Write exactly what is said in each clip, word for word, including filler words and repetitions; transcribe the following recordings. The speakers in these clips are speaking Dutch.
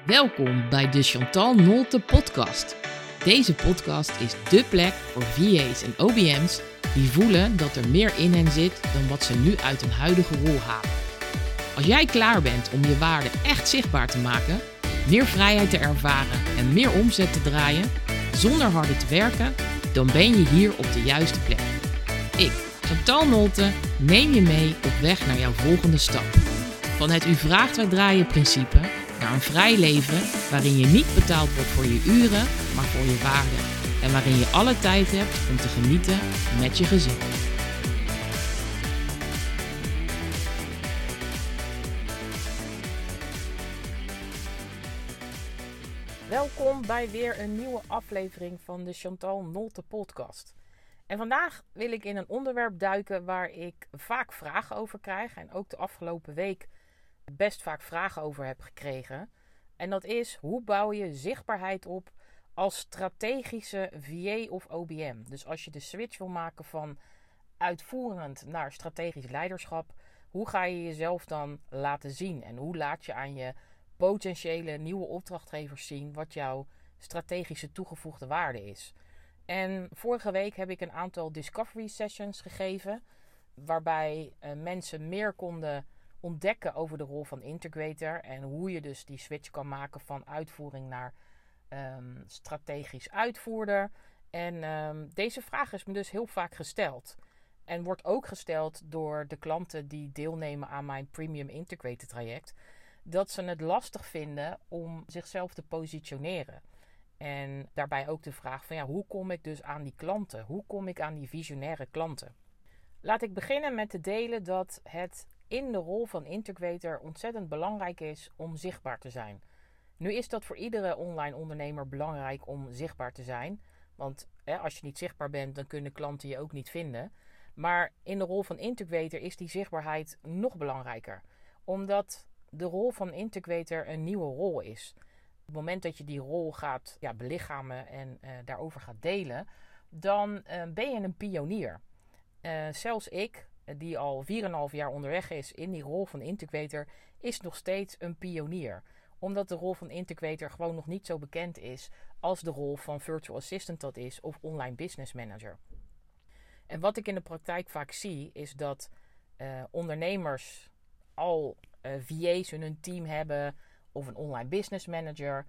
Welkom bij de Chantal Nolte podcast. Deze podcast is dé plek voor V A's en O B M's die voelen dat er meer in hen zit dan wat ze nu uit hun huidige rol halen. Als jij klaar bent om je waarde echt zichtbaar te maken, meer vrijheid te ervaren en meer omzet te draaien, zonder harder te werken, dan ben je hier op de juiste plek. Ik, Chantal Nolte, neem je mee op weg naar jouw volgende stap. Van het u vraagt wij draaien principe naar een vrij leven waarin je niet betaald wordt voor je uren, maar voor je waarde. En waarin je alle tijd hebt om te genieten met je gezin. Welkom bij weer een nieuwe aflevering van de Chantal Nolte podcast. En vandaag wil ik in een onderwerp duiken waar ik vaak vragen over krijg. En ook de afgelopen week best vaak vragen over heb gekregen. En dat is, hoe bouw je zichtbaarheid op als strategische V A of O B M? Dus als je de switch wil maken van uitvoerend naar strategisch leiderschap, hoe ga je jezelf dan laten zien? En hoe laat je aan je potentiële nieuwe opdrachtgevers zien wat jouw strategische toegevoegde waarde is? En vorige week heb ik een aantal discovery sessions gegeven, waarbij uh, mensen meer konden ontdekken over de rol van integrator en hoe je dus die switch kan maken van uitvoering naar um, strategisch uitvoerder. En um, deze vraag is me dus heel vaak gesteld. En wordt ook gesteld door de klanten die deelnemen aan mijn Premium Integrator traject, dat ze het lastig vinden om zichzelf te positioneren. En daarbij ook de vraag van ja, hoe kom ik dus aan die klanten? Hoe kom ik aan die visionaire klanten? Laat ik beginnen met te delen dat het in de rol van integrator ontzettend belangrijk is om zichtbaar te zijn. Nu is dat voor iedere online ondernemer belangrijk om zichtbaar te zijn. Want hè, als je niet zichtbaar bent, dan kunnen klanten je ook niet vinden. Maar in de rol van integrator is die zichtbaarheid nog belangrijker. Omdat de rol van integrator een nieuwe rol is. Op het moment dat je die rol gaat ja, belichamen en uh, daarover gaat delen, dan uh, ben je een pionier. Uh, zelfs ik, die al vier komma vijf jaar onderweg is in die rol van integrator, is nog steeds een pionier. Omdat de rol van integrator gewoon nog niet zo bekend is als de rol van virtual assistant dat is of online business manager. En wat ik in de praktijk vaak zie is dat uh, ondernemers al uh, V A's in hun team hebben of een online business manager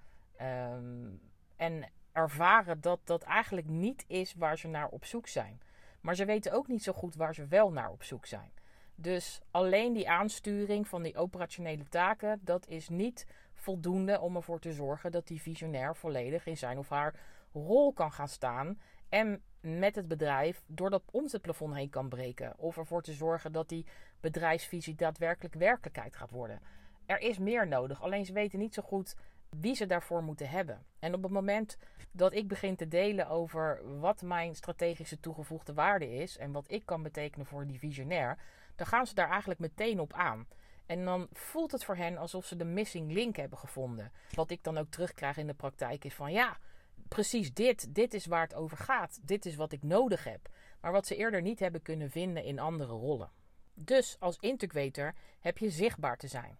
um, en ervaren dat dat eigenlijk niet is waar ze naar op zoek zijn. Maar ze weten ook niet zo goed waar ze wel naar op zoek zijn. Dus alleen die aansturing van die operationele taken, dat is niet voldoende om ervoor te zorgen dat die visionair volledig in zijn of haar rol kan gaan staan en met het bedrijf door dat omzetplafond heen kan breken. Of ervoor te zorgen dat die bedrijfsvisie daadwerkelijk werkelijkheid gaat worden. Er is meer nodig, alleen ze weten niet zo goed wie ze daarvoor moeten hebben. En op het moment dat ik begin te delen over wat mijn strategische toegevoegde waarde is en wat ik kan betekenen voor die visionair, dan gaan ze daar eigenlijk meteen op aan. En dan voelt het voor hen alsof ze de missing link hebben gevonden. Wat ik dan ook terugkrijg in de praktijk is van ja, precies dit, dit is waar het over gaat. Dit is wat ik nodig heb. Maar wat ze eerder niet hebben kunnen vinden in andere rollen. Dus als integrator heb je zichtbaar te zijn.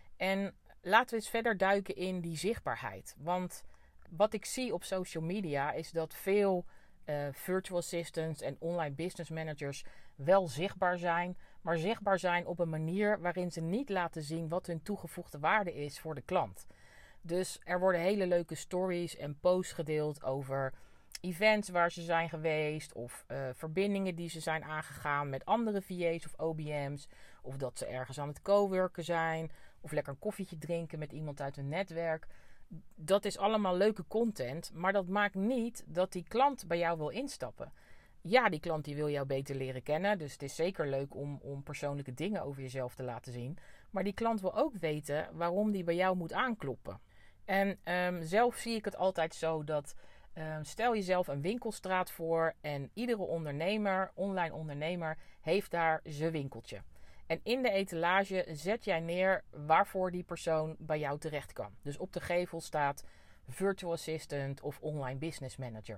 En laten we eens verder duiken in die zichtbaarheid. Want wat ik zie op social media is dat veel uh, virtual assistants en online business managers wel zichtbaar zijn. Maar zichtbaar zijn op een manier waarin ze niet laten zien wat hun toegevoegde waarde is voor de klant. Dus er worden hele leuke stories en posts gedeeld over events waar ze zijn geweest. Of uh, verbindingen die ze zijn aangegaan met andere V A's of O B M's. Of dat ze ergens aan het coworken zijn. Of lekker een koffietje drinken met iemand uit hun netwerk. Dat is allemaal leuke content. Maar dat maakt niet dat die klant bij jou wil instappen. Ja, die klant die wil jou beter leren kennen. Dus het is zeker leuk om, om persoonlijke dingen over jezelf te laten zien. Maar die klant wil ook weten waarom die bij jou moet aankloppen. En um, zelf zie ik het altijd zo dat um, stel jezelf een winkelstraat voor en iedere ondernemer, online ondernemer, heeft daar zijn winkeltje. En in de etalage zet jij neer waarvoor die persoon bij jou terecht kan. Dus op de gevel staat virtual assistant of online business manager.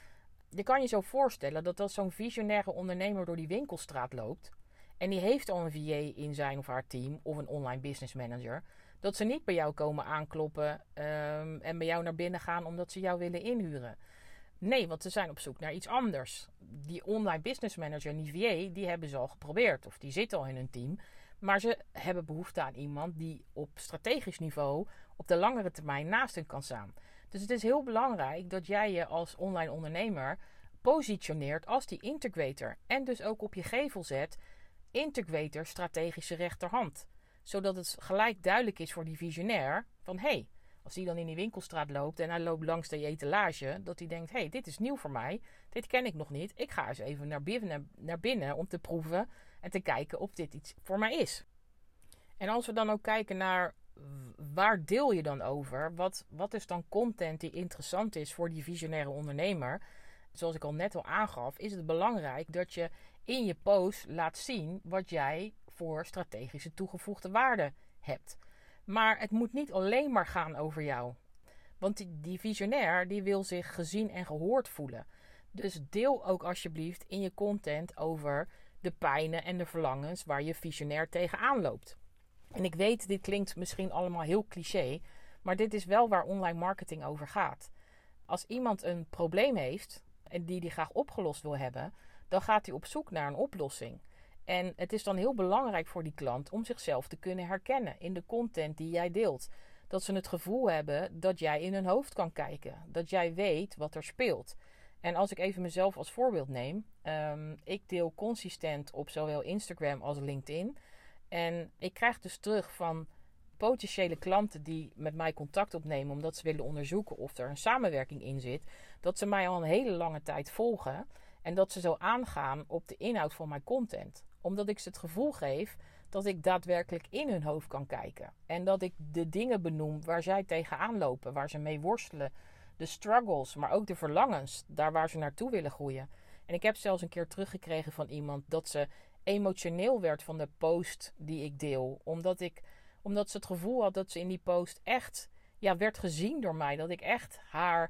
Je kan je zo voorstellen dat als zo'n visionaire ondernemer door die winkelstraat loopt en die heeft al een V A in zijn of haar team of een online business manager, Dat ze niet bij jou komen aankloppen um, en bij jou naar binnen gaan omdat ze jou willen inhuren. Nee, want ze zijn op zoek naar iets anders. Die online business manager en die V A, die hebben ze al geprobeerd. Of die zitten al in hun team. Maar ze hebben behoefte aan iemand die op strategisch niveau op de langere termijn naast hen kan staan. Dus het is heel belangrijk dat jij je als online ondernemer positioneert als die integrator. En dus ook op je gevel zet, integrator strategische rechterhand. Zodat het gelijk duidelijk is voor die visionair van hé, hey, als die dan in die winkelstraat loopt en hij loopt langs de etalage, dat hij denkt, hé, hey, dit is nieuw voor mij. Dit ken ik nog niet. Ik ga eens even naar binnen, naar binnen om te proeven en te kijken of dit iets voor mij is. En als we dan ook kijken naar waar deel je dan over? Wat, wat is dan content die interessant is voor die visionaire ondernemer? Zoals ik al net al aangaf, is het belangrijk dat je in je post laat zien wat jij voor strategische toegevoegde waarde hebt. Maar het moet niet alleen maar gaan over jou. Want die, die visionair die wil zich gezien en gehoord voelen. Dus deel ook alsjeblieft in je content over de pijnen en de verlangens waar je visionair tegenaan loopt. En ik weet, dit klinkt misschien allemaal heel cliché, maar dit is wel waar online marketing over gaat. Als iemand een probleem heeft en die die graag opgelost wil hebben, dan gaat hij op zoek naar een oplossing. En het is dan heel belangrijk voor die klant om zichzelf te kunnen herkennen in de content die jij deelt. Dat ze het gevoel hebben dat jij in hun hoofd kan kijken. Dat jij weet wat er speelt. En als ik even mezelf als voorbeeld neem. Um, ik deel consistent op zowel Instagram als LinkedIn. En ik krijg dus terug van potentiële klanten die met mij contact opnemen omdat ze willen onderzoeken of er een samenwerking in zit. Dat ze mij al een hele lange tijd volgen. En dat ze zo aangaan op de inhoud van mijn content. Omdat ik ze het gevoel geef dat ik daadwerkelijk in hun hoofd kan kijken. En dat ik de dingen benoem waar zij tegenaan lopen. Waar ze mee worstelen. De struggles, maar ook de verlangens. Daar waar ze naartoe willen groeien. En ik heb zelfs een keer teruggekregen van iemand dat ze emotioneel werd van de post die ik deel. Omdat, ik, omdat ze het gevoel had dat ze in die post echt ja, werd gezien door mij. Dat ik echt haar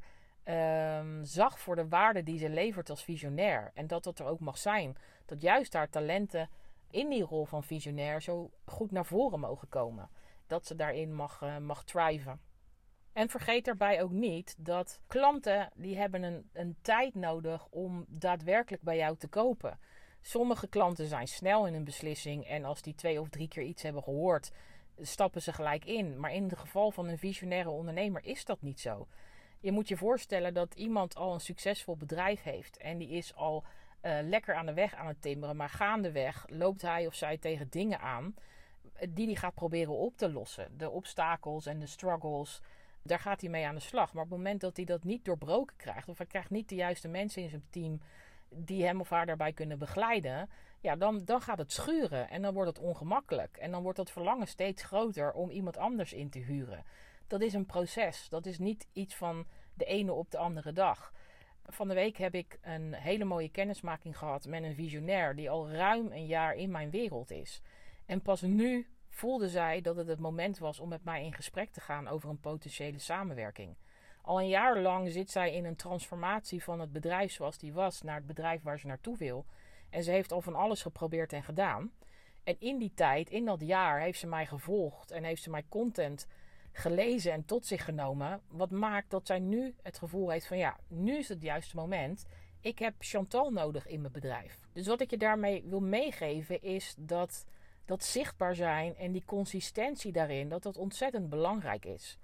um, zag voor de waarde die ze levert als visionair. En dat dat er ook mag zijn. Dat juist haar talenten in die rol van visionair zo goed naar voren mogen komen. Dat ze daarin mag, uh, mag thriven. En vergeet daarbij ook niet dat klanten die hebben een, een tijd nodig om daadwerkelijk bij jou te kopen. Sommige klanten zijn snel in een beslissing en als die twee of drie keer iets hebben gehoord, stappen ze gelijk in. Maar in het geval van een visionaire ondernemer is dat niet zo. Je moet je voorstellen dat iemand al een succesvol bedrijf heeft en die is al uh, lekker aan de weg aan het timmeren, maar gaandeweg loopt hij of zij tegen dingen aan die hij gaat proberen op te lossen. De obstakels en de struggles, daar gaat hij mee aan de slag. Maar op het moment dat hij dat niet doorbroken krijgt, of hij krijgt niet de juiste mensen in zijn team die hem of haar daarbij kunnen begeleiden, ja, dan, dan gaat het schuren en dan wordt het ongemakkelijk. En dan wordt dat verlangen steeds groter om iemand anders in te huren. Dat is een proces. Dat is niet iets van de ene op de andere dag. Van de week heb ik een hele mooie kennismaking gehad met een visionair die al ruim een jaar in mijn wereld is. En pas nu voelde zij dat het het moment was om met mij in gesprek te gaan over een potentiële samenwerking. Al een jaar lang zit zij in een transformatie van het bedrijf zoals die was naar het bedrijf waar ze naartoe wil. En ze heeft al van alles geprobeerd en gedaan. En in die tijd, in dat jaar, heeft ze mij gevolgd en heeft ze mijn content gelezen en tot zich genomen. Wat maakt dat zij nu het gevoel heeft van ja, nu is het juiste moment. Ik heb Chantal nodig in mijn bedrijf. Dus wat ik je daarmee wil meegeven is dat dat zichtbaar zijn en die consistentie daarin, dat dat ontzettend belangrijk is.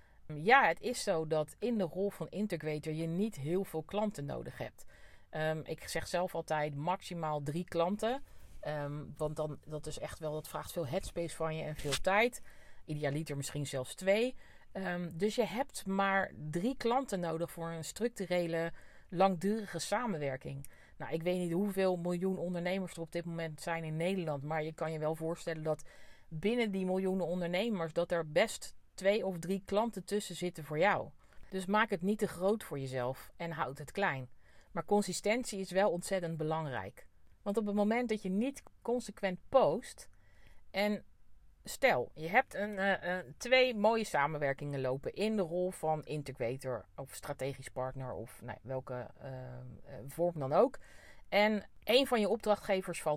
Ja, het is zo dat in de rol van integrator je niet heel veel klanten nodig hebt. Um, ik zeg zelf altijd maximaal drie klanten. Um, want dan, dat is echt wel, dat vraagt veel headspace van je en veel tijd. Idealiter misschien zelfs twee. Um, dus je hebt maar drie klanten nodig voor een structurele, langdurige samenwerking. Nou, ik weet niet hoeveel miljoen ondernemers er op dit moment zijn in Nederland. Maar je kan je wel voorstellen dat binnen die miljoenen ondernemers dat er best twee of drie klanten tussen zitten voor jou. Dus maak het niet te groot voor jezelf en houd het klein. Maar consistentie is wel ontzettend belangrijk. Want op het moment dat je niet consequent post en stel, je hebt een, uh, uh, twee mooie samenwerkingen lopen in de rol van integrator of strategisch partner of nou, welke uh, uh, vorm dan ook. En een van je opdrachtgevers valt weg.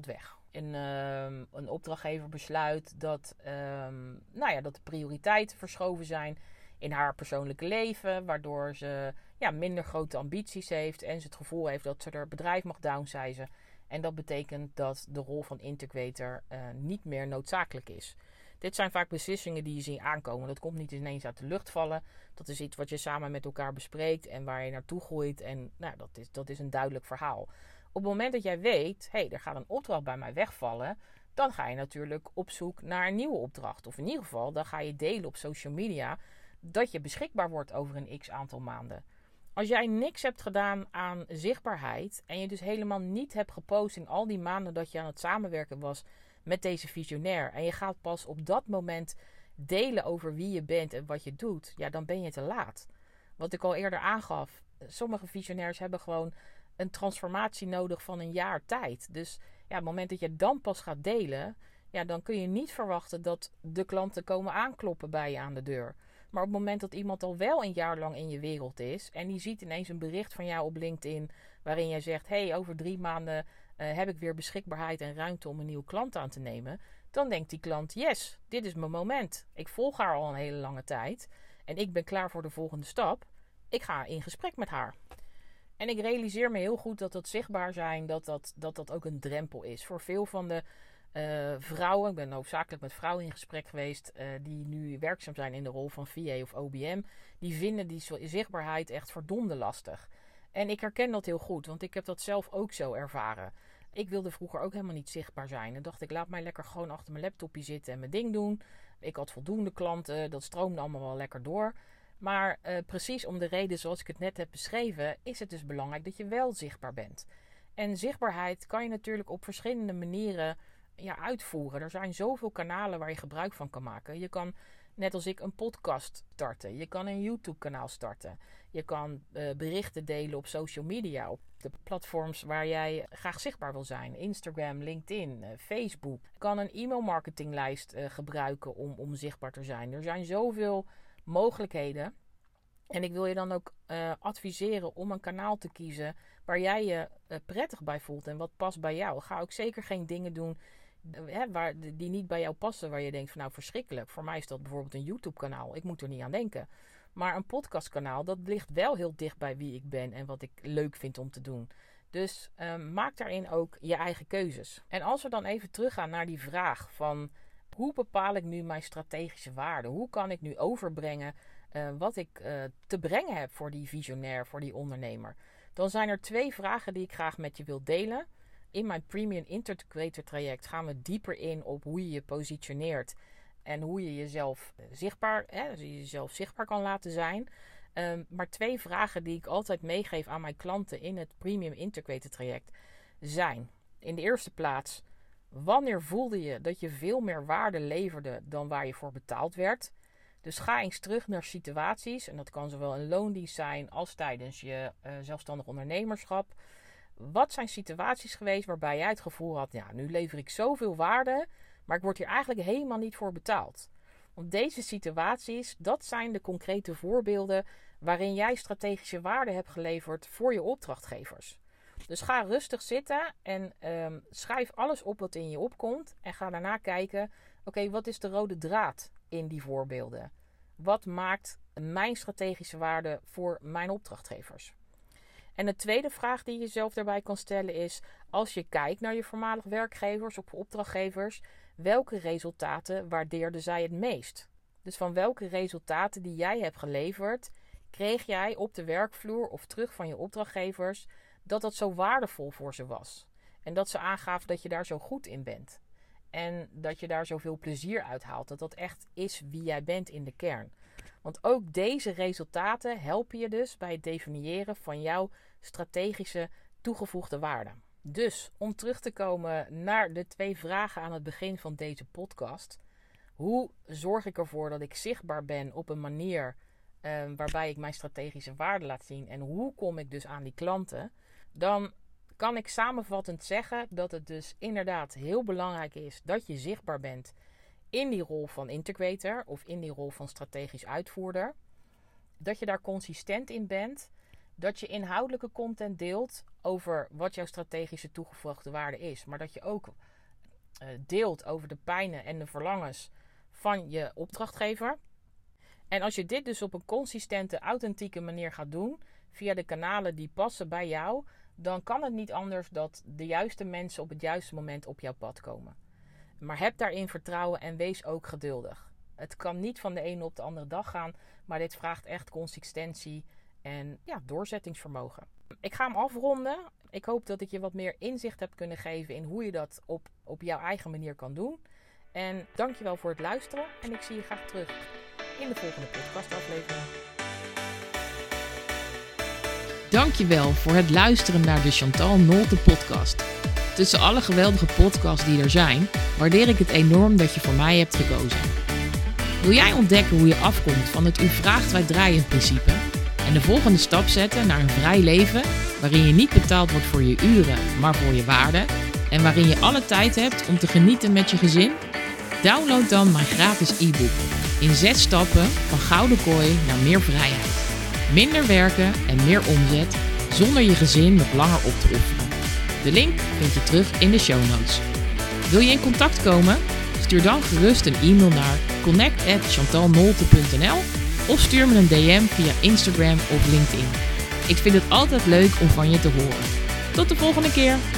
een, um, een opdrachtgever besluit dat, um, nou ja, dat de prioriteiten verschoven zijn in haar persoonlijke leven, waardoor ze ja, minder grote ambities heeft en ze het gevoel heeft dat ze haar bedrijf mag downsizen. En dat betekent dat de rol van integrator uh, niet meer noodzakelijk is. Dit zijn vaak beslissingen die je ziet aankomen. Dat komt niet ineens uit de lucht vallen. Dat is iets wat je samen met elkaar bespreekt en waar je naartoe groeit. En nou, dat is, dat is een duidelijk verhaal. Op het moment dat jij weet, hé, hey, er gaat een opdracht bij mij wegvallen, dan ga je natuurlijk op zoek naar een nieuwe opdracht. Of in ieder geval, dan ga je delen op social media dat je beschikbaar wordt over een x aantal maanden. Als jij niks hebt gedaan aan zichtbaarheid en je dus helemaal niet hebt gepost in al die maanden dat je aan het samenwerken was met deze visionair en je gaat pas op dat moment delen over wie je bent en wat je doet, ja, dan ben je te laat. Wat ik al eerder aangaf, sommige visionairs hebben gewoon een transformatie nodig van een jaar tijd. Dus ja, op het moment dat je dan pas gaat delen, ja, dan kun je niet verwachten dat de klanten komen aankloppen bij je aan de deur. Maar op het moment dat iemand al wel een jaar lang in je wereld is en die ziet ineens een bericht van jou op LinkedIn waarin jij zegt, hé, hey, over drie maanden uh, heb ik weer beschikbaarheid en ruimte om een nieuwe klant aan te nemen, dan denkt die klant, yes, dit is mijn moment. Ik volg haar al een hele lange tijd en ik ben klaar voor de volgende stap. Ik ga in gesprek met haar. En ik realiseer me heel goed dat dat zichtbaar zijn, dat dat, dat, dat ook een drempel is. Voor veel van de uh, vrouwen, ik ben hoofdzakelijk met vrouwen in gesprek geweest, uh, die nu werkzaam zijn in de rol van V A of O B M, die vinden die zichtbaarheid echt verdomde lastig. En ik herken dat heel goed, want ik heb dat zelf ook zo ervaren. Ik wilde vroeger ook helemaal niet zichtbaar zijn. En dacht ik, laat mij lekker gewoon achter mijn laptopje zitten en mijn ding doen. Ik had voldoende klanten, dat stroomde allemaal wel lekker door. Maar uh, precies om de reden zoals ik het net heb beschreven, is het dus belangrijk dat je wel zichtbaar bent. En zichtbaarheid kan je natuurlijk op verschillende manieren ja, uitvoeren. Er zijn zoveel kanalen waar je gebruik van kan maken. Je kan, net als ik, een podcast starten. Je kan een YouTube-kanaal starten. Je kan uh, berichten delen op social media, op de platforms waar jij graag zichtbaar wil zijn. Instagram, LinkedIn, uh, Facebook. Je kan een e-mailmarketinglijst uh, gebruiken om, om zichtbaar te zijn. Er zijn zoveel mogelijkheden. En ik wil je dan ook uh, adviseren om een kanaal te kiezen waar jij je uh, prettig bij voelt en wat past bij jou. Ga ook zeker geen dingen doen uh, hè, waar, die niet bij jou passen, waar je denkt van nou verschrikkelijk. Voor mij is dat bijvoorbeeld een YouTube kanaal. Ik moet er niet aan denken. Maar een podcastkanaal, dat ligt wel heel dicht bij wie ik ben en wat ik leuk vind om te doen. Dus uh, maak daarin ook je eigen keuzes. En als we dan even teruggaan naar die vraag van hoe bepaal ik nu mijn strategische waarden? Hoe kan ik nu overbrengen uh, wat ik uh, te brengen heb voor die visionair, voor die ondernemer? Dan zijn er twee vragen die ik graag met je wil delen. In mijn Premium Integrator traject gaan we dieper in op hoe je je positioneert en hoe je jezelf zichtbaar, hè, dus je jezelf zichtbaar kan laten zijn. Um, maar twee vragen die ik altijd meegeef aan mijn klanten in het Premium Integrator traject zijn: in de eerste plaats, wanneer voelde je dat je veel meer waarde leverde dan waar je voor betaald werd? Dus ga eens terug naar situaties, en dat kan zowel een loondienst zijn als tijdens je uh, zelfstandig ondernemerschap. Wat zijn situaties geweest waarbij jij het gevoel had, ja, nu lever ik zoveel waarde, maar ik word hier eigenlijk helemaal niet voor betaald? Want deze situaties, dat zijn de concrete voorbeelden waarin jij strategische waarde hebt geleverd voor je opdrachtgevers. Dus ga rustig zitten en um, schrijf alles op wat in je opkomt. En ga daarna kijken, oké, okay, wat is de rode draad in die voorbeelden? Wat maakt mijn strategische waarde voor mijn opdrachtgevers? En de tweede vraag die je jezelf daarbij kan stellen is, als je kijkt naar je voormalig werkgevers of opdrachtgevers, welke resultaten waardeerden zij het meest? Dus van welke resultaten die jij hebt geleverd, kreeg jij op de werkvloer of terug van je opdrachtgevers dat dat zo waardevol voor ze was. En dat ze aangaven dat je daar zo goed in bent. En dat je daar zoveel plezier uit haalt. Dat dat echt is wie jij bent in de kern. Want ook deze resultaten helpen je dus bij het definiëren van jouw strategische toegevoegde waarde. Dus om terug te komen naar de twee vragen aan het begin van deze podcast. Hoe zorg ik ervoor dat ik zichtbaar ben op een manier uh, waarbij ik mijn strategische waarde laat zien? En hoe kom ik dus aan die klanten? Dan kan ik samenvattend zeggen dat het dus inderdaad heel belangrijk is dat je zichtbaar bent in die rol van integrator of in die rol van strategisch uitvoerder. Dat je daar consistent in bent. Dat je inhoudelijke content deelt over wat jouw strategische toegevoegde waarde is. Maar dat je ook deelt over de pijnen en de verlangens van je opdrachtgever. En als je dit dus op een consistente, authentieke manier gaat doen, via de kanalen die passen bij jou, dan kan het niet anders dat de juiste mensen op het juiste moment op jouw pad komen. Maar heb daarin vertrouwen en wees ook geduldig. Het kan niet van de ene op de andere dag gaan, maar dit vraagt echt consistentie en ja, doorzettingsvermogen. Ik ga hem afronden. Ik hoop dat ik je wat meer inzicht heb kunnen geven in hoe je dat op, op jouw eigen manier kan doen. En dankjewel voor het luisteren en ik zie je graag terug in de volgende podcastaflevering. Dankjewel voor het luisteren naar de Chantal Nolte podcast. Tussen alle geweldige podcasts die er zijn, waardeer ik het enorm dat je voor mij hebt gekozen. Wil jij ontdekken hoe je afkomt van het u vraagt wij draaien principe en de volgende stap zetten naar een vrij leven waarin je niet betaald wordt voor je uren, maar voor je waarde en waarin je alle tijd hebt om te genieten met je gezin? Download dan mijn gratis e-book in zes stappen van gouden kooi naar meer vrijheid. Minder werken en meer omzet zonder je gezin nog langer op te offeren. De link vind je terug in de show notes. Wil je in contact komen? Stuur dan gerust een e-mail naar connect at chantalnolte punt n l of stuur me een D M via Instagram of LinkedIn. Ik vind het altijd leuk om van je te horen. Tot de volgende keer!